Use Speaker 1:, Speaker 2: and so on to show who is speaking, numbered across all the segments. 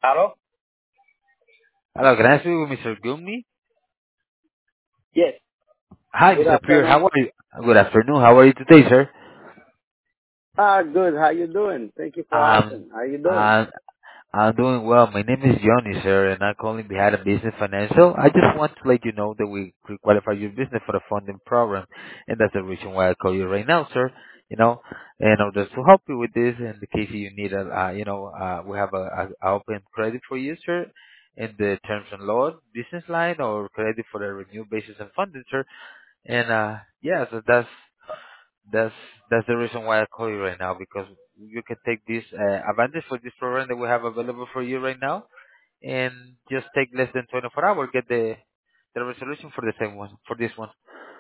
Speaker 1: Hello?
Speaker 2: Hello, can I speak with Mr. Gumni?
Speaker 1: Yes.
Speaker 2: Hi,
Speaker 1: Good
Speaker 2: Mr. Pierre.
Speaker 1: afternoon.
Speaker 2: How are you? Good afternoon. How are you today, sir?
Speaker 1: Good. How you doing? Thank you for
Speaker 2: Um,
Speaker 1: asking. How you doing?
Speaker 2: I'm, I'm doing well. My name is Johnny, sir, and I'm calling behind a business financial. I just want to let you know that we qualify your business for the funding program, and that's the reason why I call you right now, sir. You know, in order to help you with this, in the case you need we have a open credit for you, sir, in the terms and law business line or credit for the renew basis and funding, sir. And yeah, so that's that's the reason why I call you right now because you can take this advantage for this program that we have available for you right now, and just take less than 24 hours, get the resolution for the same one for this one.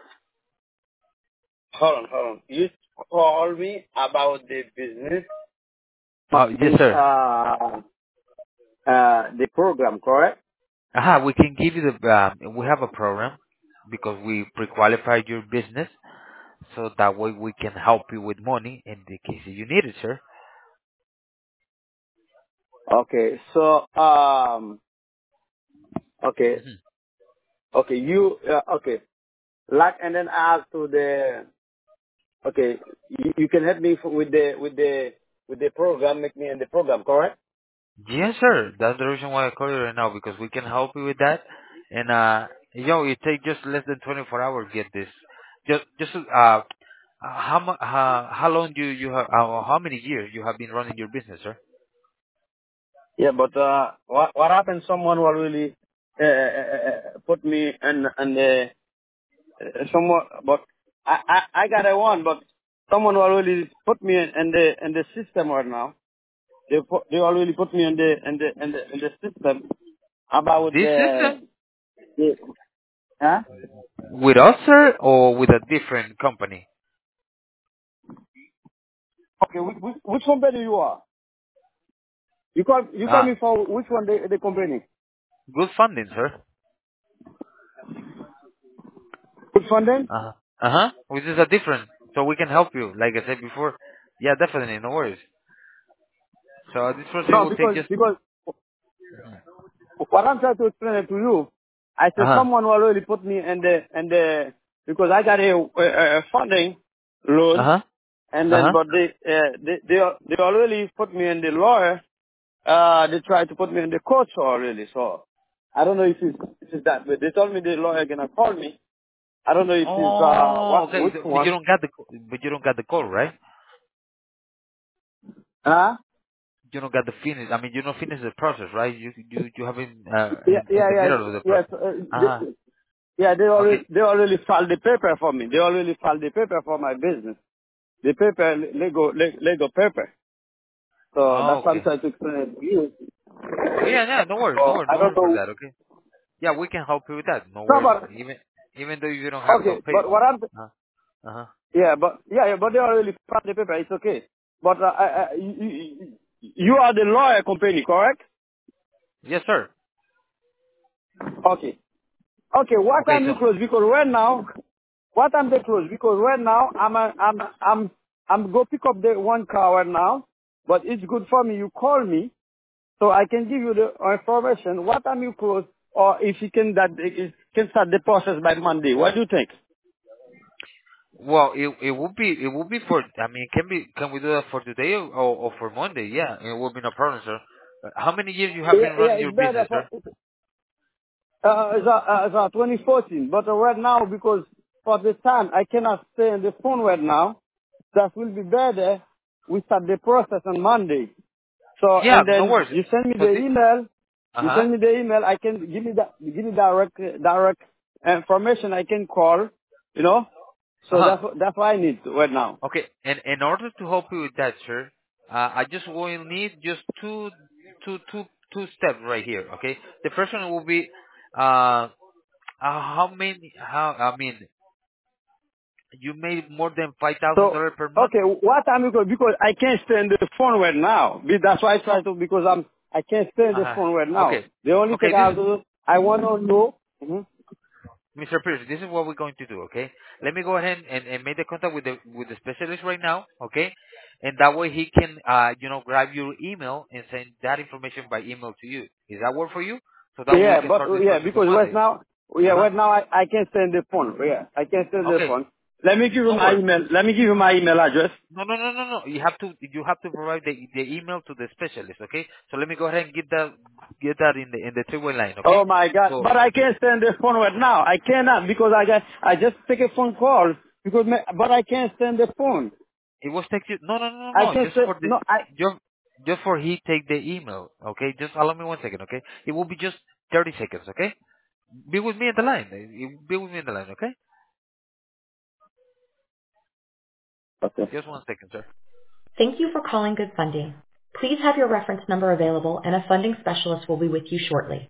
Speaker 1: Hold on. You called me about the business,
Speaker 2: Oh yes, sir.
Speaker 1: the program, correct?
Speaker 2: We can give you the we have a program because we pre-qualify your business, so that way we can help you with money in the case you need it, sir.
Speaker 1: Okay. So, okay,
Speaker 2: Mhm.
Speaker 1: okay. Okay. Like, and then ask to the. Okay, you can help me with the program. Make me in the program, correct?
Speaker 2: Yes, sir. That's the reason why I call you right now because we can help you with that. And it take just less than 24 hours to get this. How long do you have? How many years you have been running your business, sir?
Speaker 1: Yeah, but what happens? Someone will really put me in the someone, but I got a one, but someone already put me in the system right now. They already put me in the system about
Speaker 2: This system
Speaker 1: the huh?
Speaker 2: with us, sir, or with a different company?
Speaker 1: Okay, which company you are? You call
Speaker 2: Uh,
Speaker 1: me for which one the company?
Speaker 2: Good funding, sir.
Speaker 1: Which one then?
Speaker 2: Which is a different, so we can help you. Like I said before, yeah, definitely, no worries. So this process
Speaker 1: No,
Speaker 2: will take
Speaker 1: because
Speaker 2: just.
Speaker 1: because what I'm trying to explain it to you, I
Speaker 2: Uh
Speaker 1: said
Speaker 2: huh.
Speaker 1: someone already put me in the because I got a funding
Speaker 2: Uh
Speaker 1: loan,
Speaker 2: huh.
Speaker 1: and
Speaker 2: Uh
Speaker 1: then
Speaker 2: huh.
Speaker 1: but they already put me in the lawyer. They tried to put me in the court already. So I don't know if it's that, but they told me the lawyer gonna call me. I don't know if it's
Speaker 2: Oh, okay.
Speaker 1: which
Speaker 2: But you
Speaker 1: one.
Speaker 2: don't got but you don't got the call, right?
Speaker 1: Huh?
Speaker 2: You don't got the finish. I mean, you don't finish the process, right? You haven't
Speaker 1: Yeah,
Speaker 2: in
Speaker 1: yeah,
Speaker 2: the
Speaker 1: yes,
Speaker 2: middle of the
Speaker 1: yes.
Speaker 2: process. Ah,
Speaker 1: Yeah,
Speaker 2: okay.
Speaker 1: they already filed the paper for me. They already filed the paper for my business. The paper, Lego paper. So
Speaker 2: Oh,
Speaker 1: that's what I'm
Speaker 2: okay.
Speaker 1: trying to explain to you.
Speaker 2: Yeah, yeah. No worries, no
Speaker 1: So
Speaker 2: worries,
Speaker 1: I
Speaker 2: no
Speaker 1: don't
Speaker 2: worries for
Speaker 1: know.
Speaker 2: that. Okay. Yeah, we can help you with that. No
Speaker 1: No,
Speaker 2: worries.
Speaker 1: but
Speaker 2: Even though you don't have no
Speaker 1: okay,
Speaker 2: pay.
Speaker 1: but what I'm
Speaker 2: Uh huh.
Speaker 1: yeah, but they already filed the paper. It's okay. But you are the lawyer company, correct?
Speaker 2: Yes, sir.
Speaker 1: Okay. Okay, what
Speaker 2: Okay,
Speaker 1: time you
Speaker 2: so
Speaker 1: close? Because right now, what time they close? Because right now, I'm go pick up the one car right now. But it's good for me. You call me, so I can give you the information. What time you close, or if you can it can start the process by Monday. What do you think?
Speaker 2: well, it would be for. I mean, can we do that for today or for Monday? Yeah, it will be no problem, sir. How many years you have
Speaker 1: Yeah,
Speaker 2: been
Speaker 1: yeah,
Speaker 2: running your
Speaker 1: it's better
Speaker 2: business,
Speaker 1: for
Speaker 2: sir?
Speaker 1: it's 2014. But right now, because for the time I cannot stay on the phone right now, that will be better. We start the process on Monday. So,
Speaker 2: Yeah,
Speaker 1: and
Speaker 2: no
Speaker 1: then
Speaker 2: worries.
Speaker 1: you send me
Speaker 2: So
Speaker 1: the email.
Speaker 2: uh
Speaker 1: You
Speaker 2: huh.
Speaker 1: send me the email. I can give me direct information. I can call. You know.
Speaker 2: Uh
Speaker 1: So
Speaker 2: huh.
Speaker 1: that's what I need right now.
Speaker 2: Okay, and in order to help you with that, sir, I just will need just two steps right here. Okay, the first one will be how many how I mean you made more than
Speaker 1: So
Speaker 2: $5,000 per month.
Speaker 1: okay, what time you go? Because I can't stay on the phone right now. That's why I try to because I can't stay on the
Speaker 2: Uh,
Speaker 1: phone right now.
Speaker 2: okay,
Speaker 1: The only
Speaker 2: okay.
Speaker 1: thing I do I want to know.
Speaker 2: Mr. Pierce, this is what we're going to do. Okay, Let me go ahead and make the contact with the specialist right now, okay? And that way he can, grab your email and send that information by email to you. Is that work for you? So that way we
Speaker 1: Yeah,
Speaker 2: can
Speaker 1: but
Speaker 2: start this
Speaker 1: yeah,
Speaker 2: process on
Speaker 1: because
Speaker 2: Monday. Uh huh.
Speaker 1: right now I can't send the phone. Yeah, I can't send the
Speaker 2: Okay.
Speaker 1: phone. Let me give you
Speaker 2: No
Speaker 1: my
Speaker 2: worries.
Speaker 1: email. Let me give you my email address.
Speaker 2: No. You have to provide the email to the specialist, okay? So let me go ahead and get that in the three-way line,
Speaker 1: Oh
Speaker 2: okay?
Speaker 1: my God!
Speaker 2: So
Speaker 1: But I can't send the phone right now. I cannot because I just take a phone call but I can't send the phone.
Speaker 2: it was text you.
Speaker 1: I
Speaker 2: No.
Speaker 1: can't
Speaker 2: Just
Speaker 1: send
Speaker 2: for the
Speaker 1: no.
Speaker 2: just for he take the email, okay? Just allow me 1 second, okay? It will be just 30 seconds, okay? Be with me in the line. Be with me in the line, okay?
Speaker 1: Okay.
Speaker 2: Just 1 second, sir.
Speaker 3: Thank you for calling Good Funding. Please have your reference number available and a funding specialist will be with you shortly.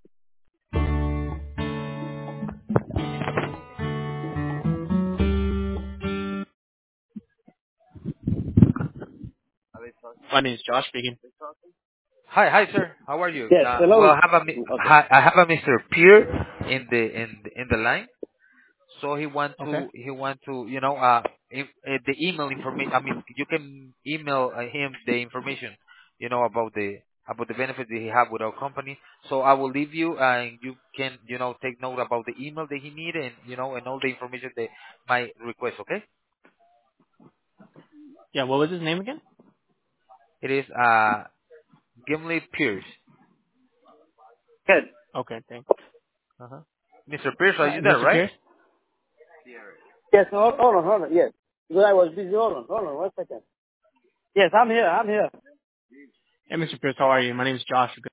Speaker 3: My name is Josh speaking.
Speaker 2: Hi, sir. How are you?
Speaker 1: Yes.
Speaker 2: Well,
Speaker 1: Hello. Okay.
Speaker 2: I have a Mr. Pierre in the line. So
Speaker 3: Okay.
Speaker 2: he want to, the email information. I mean, you can email him the information, about the benefits that he have with our company. So I will leave you, and you can, take note about the email that he need, and and all the information that my request. Okay,
Speaker 3: Yeah, what was his name again?
Speaker 2: it is Gimli Pierce.
Speaker 1: Good.
Speaker 3: Okay, thanks.
Speaker 2: Uh-huh. Mr. Pierce, are you there,
Speaker 3: Mr.
Speaker 2: right?
Speaker 3: Pierce?
Speaker 1: Yes. Hold on. Yes. Because I was busy. Hold on. 1 second. Yes, I'm here.
Speaker 3: Hey, Mr. Pierce, how are you? My name is Josh.